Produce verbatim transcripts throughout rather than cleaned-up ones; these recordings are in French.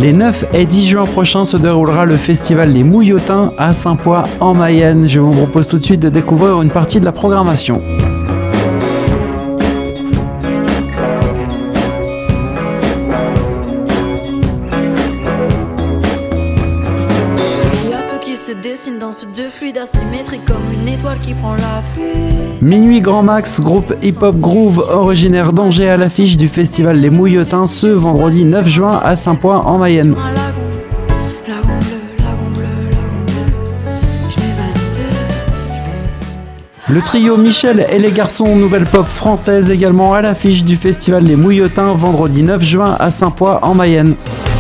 Les neuf et dix juin prochains se déroulera le festival Les Mouillotins à Saint-Pois en Mayenne. Je vous propose tout de suite de découvrir une partie de la programmation. Dessine dans ce deux fluides asymétriques comme une étoile qui prend la fuite. Minuit Grand Max, groupe hip-hop groove originaire d'Angers à l'affiche du festival Les Mouillotins ce vendredi neuf juin à Saint-Pois en Mayenne. Le trio Michel et les garçons, nouvelle pop française également à l'affiche du festival Les Mouillotins vendredi neuf juin à Saint-Pois en Mayenne.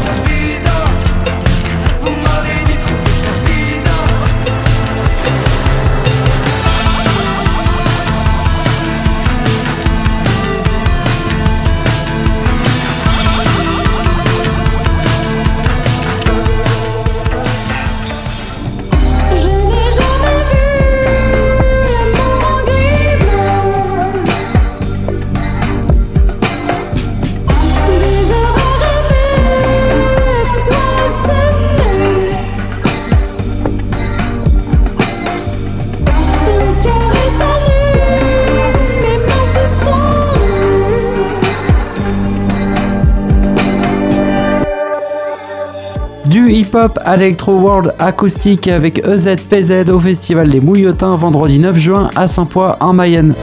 Du hip-hop à l'Electro World acoustique avec E Z P Z au festival Les Mouillotins vendredi neuf juin à Saint-Pois en Mayenne.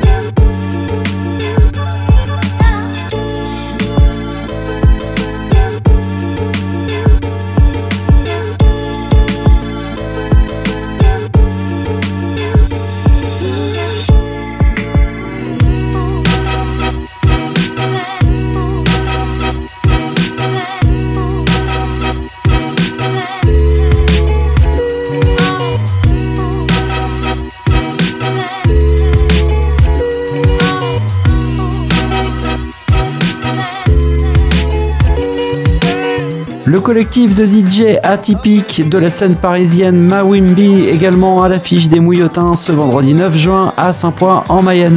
Le collectif de D J atypique de la scène parisienne Mawimbi également à l'affiche des Mouillotins ce vendredi neuf juin à Saint-Pois en Mayenne.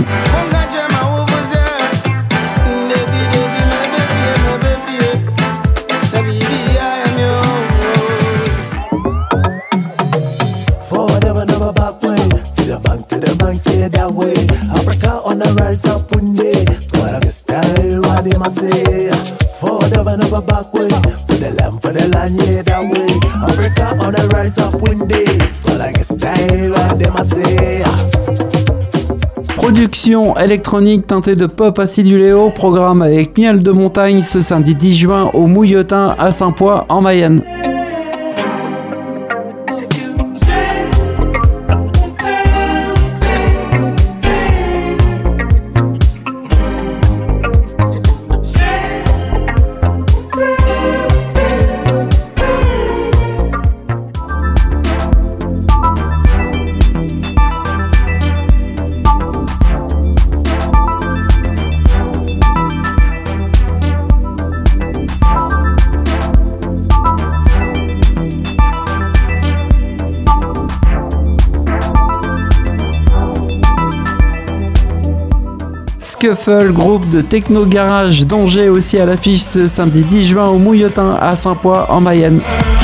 Production électronique teintée de pop acidulé au programme avec Miel de Montagne ce samedi dix juin au Mouillotin à Saint-Pois en Mayenne. Scuffle, groupe de techno garage d'Angers aussi à l'affiche ce samedi dix juin au Mouillotin à Saint-Pois en Mayenne.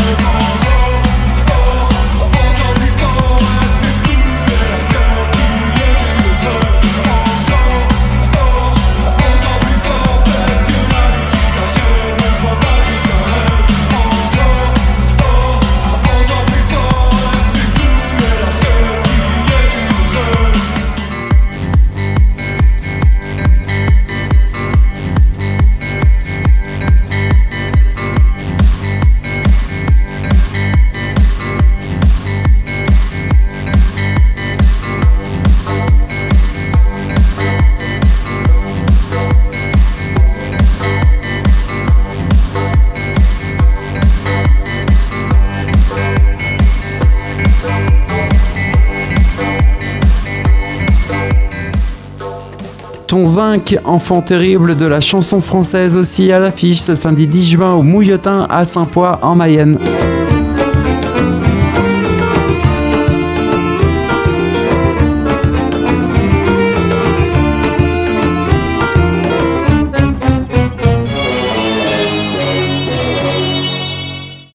Ton Zinc, enfant terrible de la chanson française aussi à l'affiche ce samedi dix juin au Mouillotin à Saint-Pois en Mayenne.